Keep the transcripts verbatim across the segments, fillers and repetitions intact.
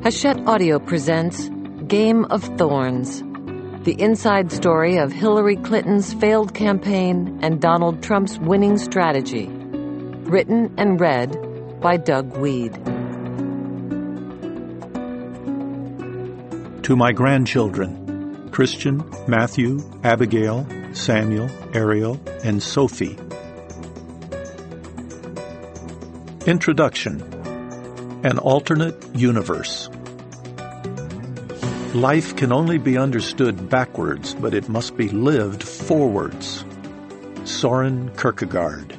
Hachette Audio presents Game of Thorns, the inside story of Hillary Clinton's failed campaign and Donald Trump's winning strategy. Written and read by Doug Weed. To my grandchildren, Christian, Matthew, Abigail, Samuel, Ariel, and Sophie. Introduction. An alternate universe. Life can only be understood backwards, but it must be lived forwards. Soren Kierkegaard.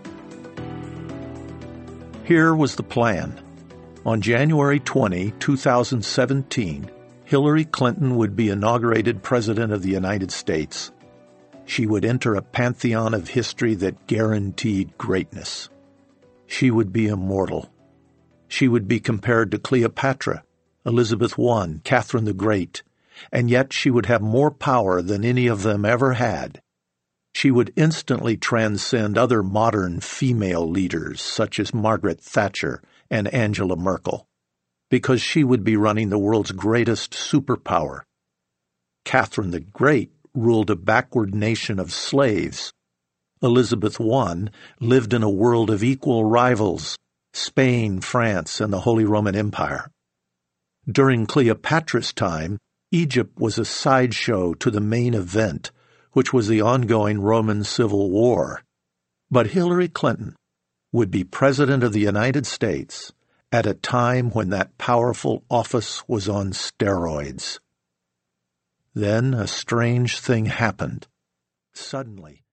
Here was the plan. On January twentieth, two thousand seventeen, Hillary Clinton would be inaugurated President of the United States. She would enter a pantheon of history that guaranteed greatness. She would be immortal. She would be compared to Cleopatra, Elizabeth the First, Catherine the Great, and yet she would have more power than any of them ever had. She would instantly transcend other modern female leaders such as Margaret Thatcher and Angela Merkel, because she would be running the world's greatest superpower. Catherine the Great ruled a backward nation of slaves. Elizabeth the First lived in a world of equal rivals, Spain, France, and the Holy Roman Empire. During Cleopatra's time, Egypt was a sideshow to the main event, which was the ongoing Roman Civil War. But Hillary Clinton would be President of the United States at a time when that powerful office was on steroids. Then a strange thing happened. Suddenly,